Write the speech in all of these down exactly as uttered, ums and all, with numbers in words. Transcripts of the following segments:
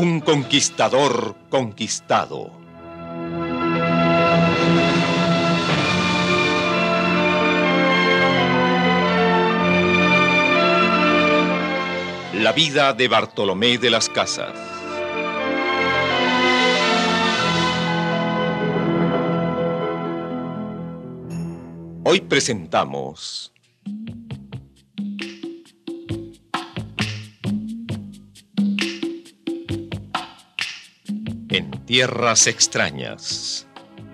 Un conquistador conquistado. La vida de Bartolomé de las Casas. Hoy presentamos En tierras extrañas.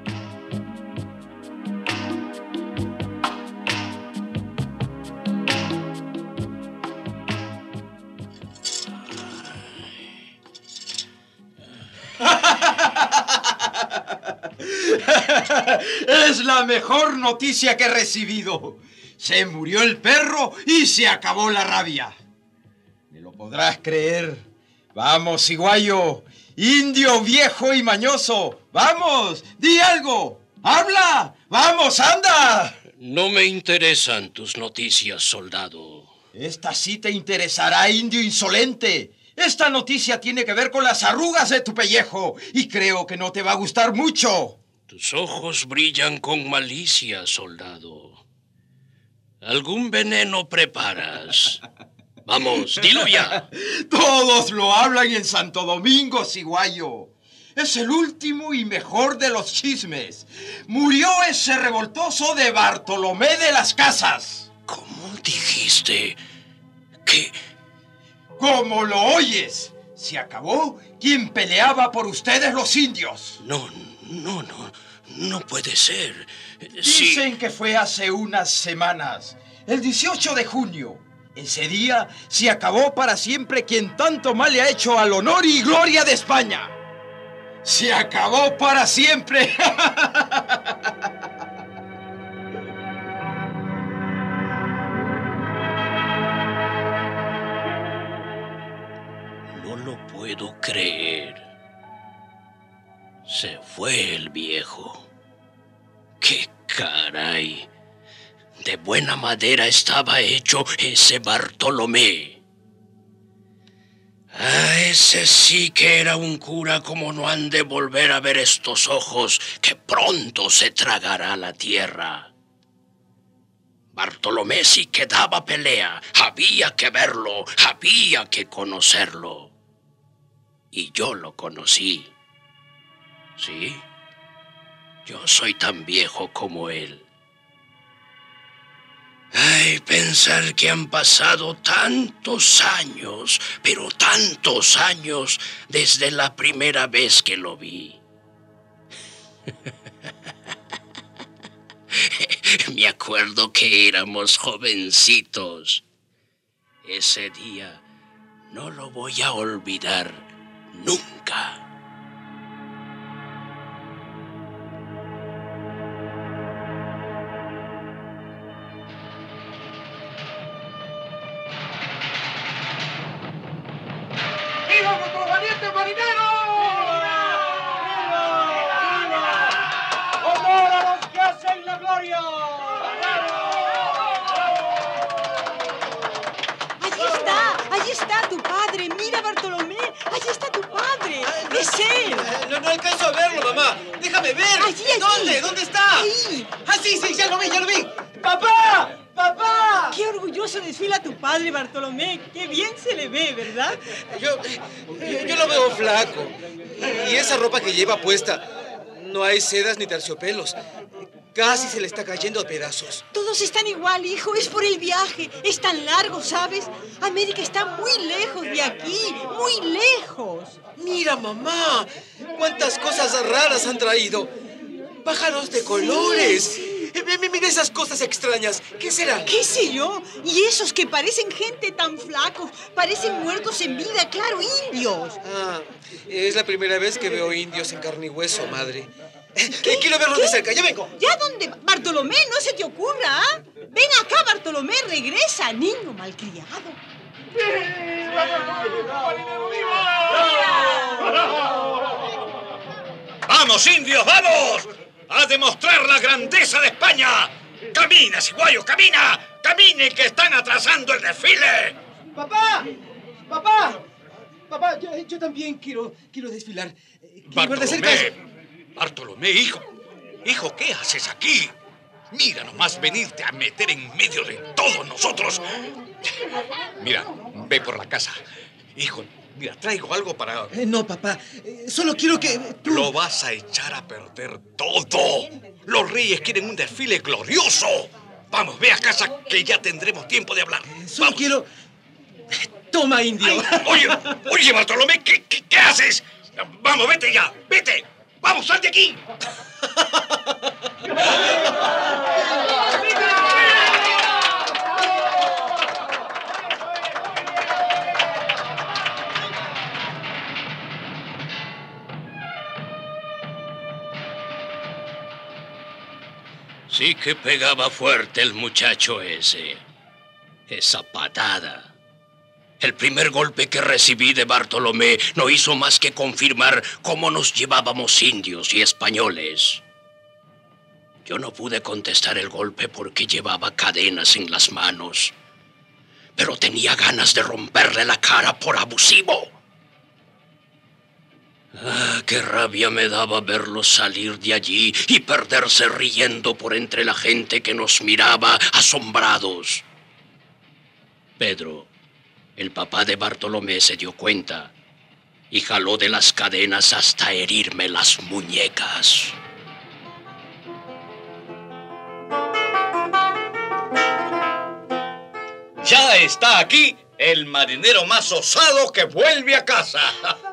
Es la mejor noticia que he recibido. Se murió el perro y se acabó la rabia. ¿Me lo podrás creer? Vamos, ciguayo, indio viejo y mañoso. Vamos, di algo. ¡Habla! ¡Vamos, anda! No me interesan tus noticias, soldado. Esta sí te interesará, indio insolente. Esta noticia tiene que ver con las arrugas de tu pellejo y creo que no te va a gustar mucho. Tus ojos brillan con malicia, soldado. ¿Algún veneno preparas? Vamos, dilo ya. Todos lo hablan en Santo Domingo, ciguayo. Es el último y mejor de los chismes. Murió ese revoltoso de Bartolomé de las Casas. ¿Cómo dijiste que...? ¿Cómo lo oyes? Se acabó quien peleaba por ustedes los indios. No, no, no, no puede ser. Dicen Sí. que fue hace unas semanas, el dieciocho de junio. Ese día se acabó para siempre quien tanto mal le ha hecho al honor y gloria de España. Se acabó para siempre. No lo puedo creer. Se fue el viejo. ¡Qué caray! De buena madera estaba hecho ese Bartolomé. Ah, ese sí que era un cura como no han de volver a ver estos ojos, que pronto se tragará la tierra. Bartolomé sí que daba pelea, había que verlo, había que conocerlo. Y yo lo conocí. ¿Sí? Yo soy tan viejo como él. Ay, pensar que han pasado tantos años, pero tantos años desde la primera vez que lo vi. Me acuerdo que éramos jovencitos. Ese día no lo voy a olvidar nunca. ¡Viva nuestros valientes marineros! ¡Honor a los que hacen la gloria! Allí está, allí está tu padre. Mira, Bartolomé, allí está tu padre. Es él. No, no alcanzo a verlo, mamá. Déjame ver. Allí, allí. ¿Dónde? ¿Dónde está? Ahí. Ah, sí, sí, ya lo vi, ya lo vi. ¡Papá! ¡Papá! Qué orgulloso desfila tu padre, Bartolomé. Qué bien se le ve, ¿verdad? Yo, yo, yo lo veo flaco. Y esa ropa que lleva puesta, no hay sedas ni terciopelos. Casi se le está cayendo a pedazos. Todos están igual, hijo. Es por el viaje. Es tan largo, ¿sabes? América está muy lejos de aquí. Muy lejos. Mira, mamá. Cuántas cosas raras han traído. Pájaros de colores. Sí, sí. Mira esas cosas extrañas. ¿Qué serán? ¿Qué sé yo? Y esos que parecen gente tan flacos. Parecen muertos en vida, claro, indios. Ah, es la primera vez que veo indios en carne y hueso, madre. ¿Qué? Quiero verlos ¿Qué? de cerca, ya vengo. ¿Ya dónde? Bartolomé, no se te ocurra, ¿ah? Ven acá, Bartolomé, regresa, niño malcriado. ¡Viva nuestro marinero! ¡Vamos, indios, vamos! ¡A demostrar la grandeza de España! ¡Camina, ciguayo, camina! ¡Camine, que están atrasando el desfile! ¡Papá! ¡Papá! Papá, yo, yo también quiero, quiero desfilar. Quiero ver de cerca eso. Bartolomé, Bartolomé, hijo. Hijo, ¿qué haces aquí? Mira nomás venirte a meter en medio de todos nosotros. Mira, ve por la casa. Hijo, mira, traigo algo para... Eh, no, papá. Eh, solo quiero que... tú- Lo vas a echar a perder todo. Los reyes quieren un desfile glorioso. Vamos, ve a casa que ya tendremos tiempo de hablar. Eh, Solo Vamos. quiero... Toma, indio. Ay, oye, oye, Bartolomé, ¿qué, qué, qué haces? Vamos, vete ya, vete. Vamos, sal de aquí. Sí que pegaba fuerte el muchacho ese. Esa patada. El primer golpe que recibí de Bartolomé no hizo más que confirmar cómo nos llevábamos indios y españoles. Yo no pude contestar el golpe porque llevaba cadenas en las manos, pero tenía ganas de romperle la cara por abusivo. Ah, qué rabia me daba verlos salir de allí y perderse riendo por entre la gente que nos miraba asombrados. Pedro, el papá de Bartolomé, se dio cuenta y jaló de las cadenas hasta herirme las muñecas. Ya está aquí el marinero más osado que vuelve a casa.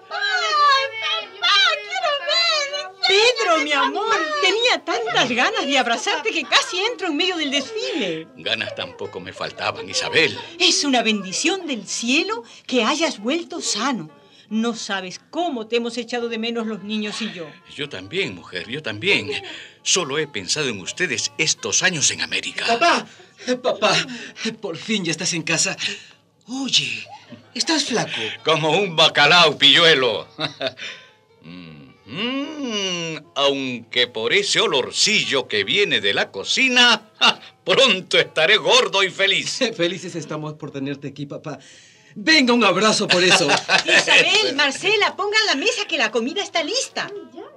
Pedro, mi amor, tenía tantas ganas de abrazarte que casi entro en medio del desfile. Ganas tampoco me faltaban, Isabel. Es una bendición del cielo que hayas vuelto sano. No sabes cómo te hemos echado de menos los niños y yo. Yo también, mujer, yo también. Solo he pensado en ustedes estos años en América. Papá, papá, por fin ya estás en casa. Oye, estás flaco. Como un bacalao, pilluelo. Mm, mm, aunque por ese olorcillo que viene de la cocina, ja, pronto estaré gordo y feliz. Felices estamos por tenerte aquí, papá. Venga, un abrazo por eso. Isabel, Marcela, pongan la mesa que la comida está lista.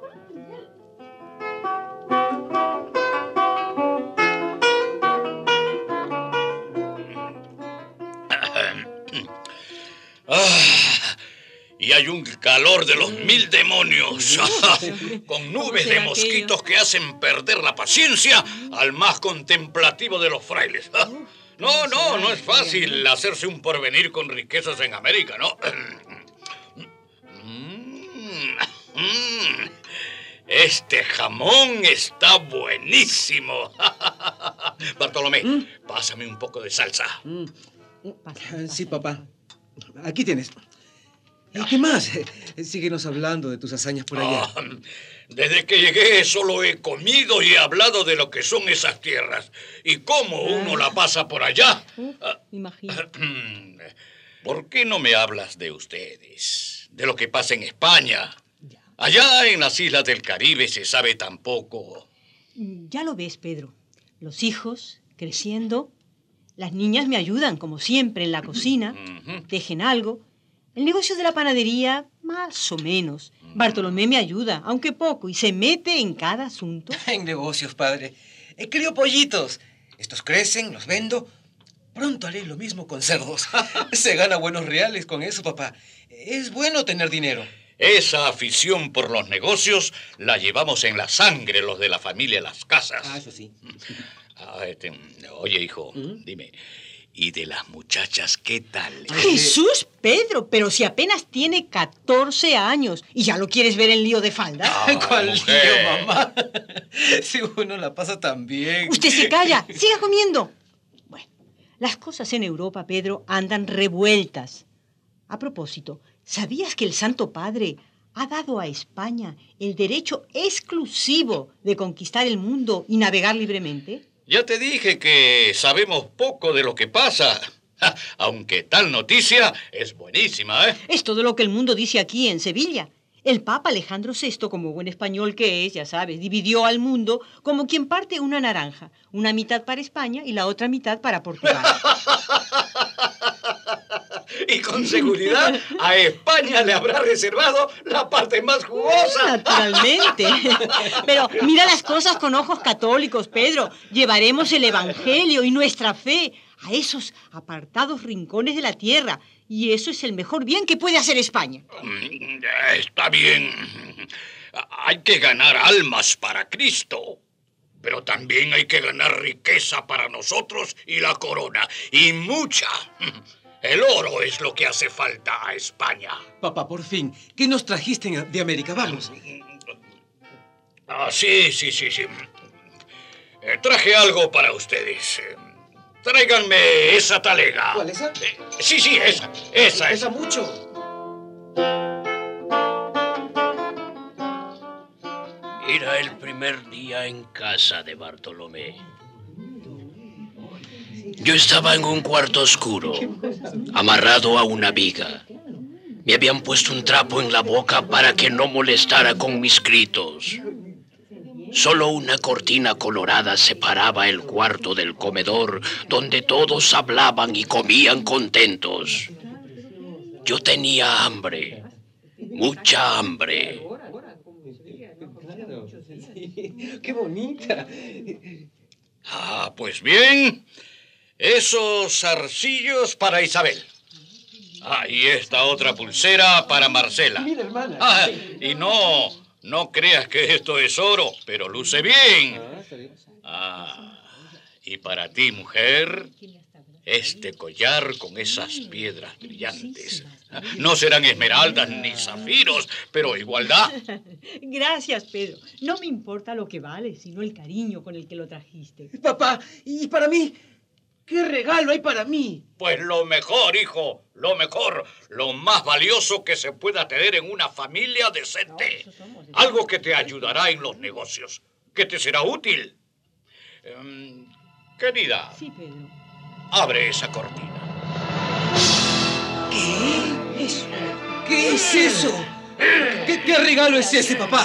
Ah, y hay un calor de los mil demonios, con nubes de mosquitos que hacen perder la paciencia al más contemplativo de los frailes. No, no, no es fácil hacerse un porvenir con riquezas en América, ¿no? Este jamón está buenísimo. Bartolomé, pásame un poco de salsa. Sí, papá. Aquí tienes. ¿Y qué más? Síguenos hablando de tus hazañas por allá. Ah, desde que llegué solo he comido y he hablado de lo que son esas tierras y cómo uno la pasa por allá. Ah, Imagino. ¿Por qué no me hablas de ustedes? De lo que pasa en España. Allá en las islas del Caribe se sabe tan poco. Ya lo ves, Pedro. Los hijos creciendo. Las niñas me ayudan, como siempre, en la cocina. Ujú. Tejen algo. El negocio de la panadería, más o menos. Bartolomé me ayuda, aunque poco, y se mete en cada asunto. En negocios, padre. He crío pollitos. Estos crecen, los vendo. Pronto haré lo mismo con cerdos. Se gana buenos reales con eso, papá. Es bueno tener dinero. Esa afición por los negocios la llevamos en la sangre los de la familia Las Casas. Ah, eso sí. Ah, este, oye, hijo, dime, ¿y de las muchachas qué tal? Jesús, Pedro, pero si apenas tiene catorce años y ya lo quieres ver en lío de falda. Ah, ¿Cuál mujer. lío, mamá? Si uno la pasa tan bien. Usted se calla, siga comiendo. Bueno, las cosas en Europa, Pedro, andan revueltas. A propósito, ¿sabías que el Santo Padre ha dado a España el derecho exclusivo de conquistar el mundo y navegar libremente? Ya te dije que sabemos poco de lo que pasa, ja, aunque tal noticia es buenísima, ¿eh? Es todo lo que el mundo dice aquí en Sevilla. El Papa Alejandro sexto, como buen español que es, ya sabes, dividió al mundo como quien parte una naranja. Una mitad para España y la otra mitad para Portugal. Y con seguridad a España le habrá reservado la parte más jugosa. Naturalmente. Pero mira las cosas con ojos católicos, Pedro. Llevaremos el Evangelio y nuestra fe a esos apartados rincones de la tierra. Y eso es el mejor bien que puede hacer España. Está bien. Hay que ganar almas para Cristo. Pero también hay que ganar riqueza para nosotros y la corona. Y mucha. El oro es lo que hace falta a España. Papá, por fin, ¿qué nos trajiste de América? Vamos. Ah, sí, sí, sí, sí. Eh, traje algo para ustedes. Eh, tráiganme esa talega. ¿Cuál, esa? Eh, sí, sí, esa. Esa, Pesa esa. mucho. Era el primer día en casa de Bartolomé. Yo estaba en un cuarto oscuro, amarrado a una viga. Me habían puesto un trapo en la boca para que no molestara con mis gritos. Solo una cortina colorada separaba el cuarto del comedor, donde todos hablaban y comían contentos. Yo tenía hambre, mucha hambre. ¡Qué bonita! Ah, pues bien. Esos zarcillos para Isabel. Ah, y esta otra pulsera para Marcela. Mira, hermana. Ah, y no, no creas que esto es oro, pero luce bien. Ah, y para ti, mujer, este collar con esas piedras brillantes. No serán esmeraldas ni zafiros, pero igualdad. Gracias, Pedro. No me importa lo que vale, sino el cariño con el que lo trajiste. Papá, ¿y para mí? ¿Qué regalo hay para mí? Pues lo mejor, hijo, lo mejor, lo más valioso que se pueda tener en una familia decente. Algo que te ayudará en los negocios, que te será útil. Eh, querida, Sí, Pedro. abre esa cortina. ¿Qué? ¿Eso? ¿Qué es eso? ¿Qué, qué regalo es ese, papá?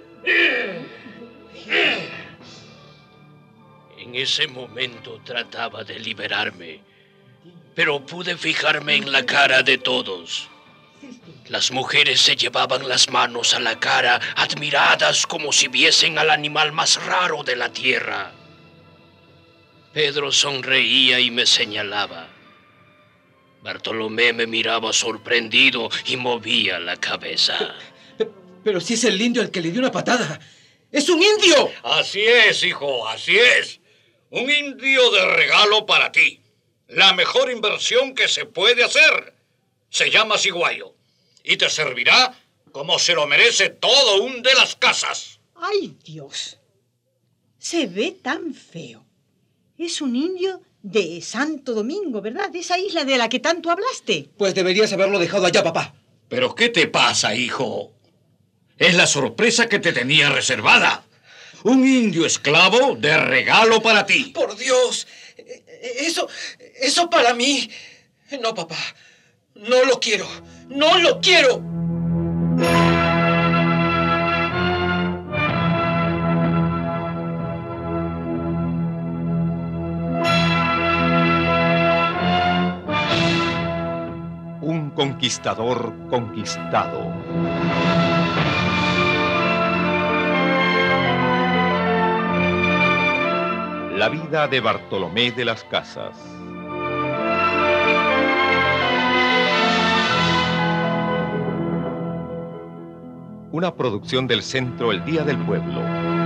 En ese momento trataba de liberarme, pero pude fijarme en la cara de todos. Las mujeres se llevaban las manos a la cara, admiradas como si viesen al animal más raro de la tierra. Pedro sonreía y me señalaba. Bartolomé me miraba sorprendido y movía la cabeza. Pero, pero si es el indio al que le dio una patada. ¡Es un indio! Así es, hijo, así es. Un indio de regalo para ti. La mejor inversión que se puede hacer. Se llama ciguayo. Y te servirá como se lo merece todo un de las casas. ¡Ay, Dios! Se ve tan feo. Es un indio de Santo Domingo, ¿verdad? De esa isla de la que tanto hablaste. Pues deberías haberlo dejado allá, papá. ¿Pero qué te pasa, hijo? Es la sorpresa que te tenía reservada. Un indio esclavo de regalo para ti. ¡Por Dios! Eso, eso para mí. No, papá. No lo quiero. ¡No lo quiero! Un conquistador conquistado. La vida de Bartolomé de las Casas. Una producción del Centro El Día del Pueblo.